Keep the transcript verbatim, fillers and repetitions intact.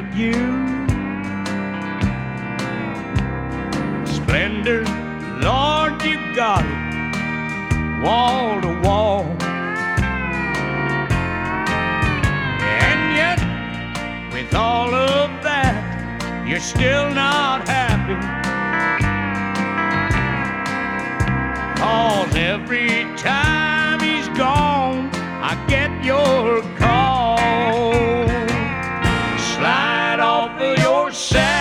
with you. Splendor, Lord, you got it, wall to wall. And yet, with all of that, you're still not happy. 'Cause every time he's gone, I get your call. Slide off of your saddle,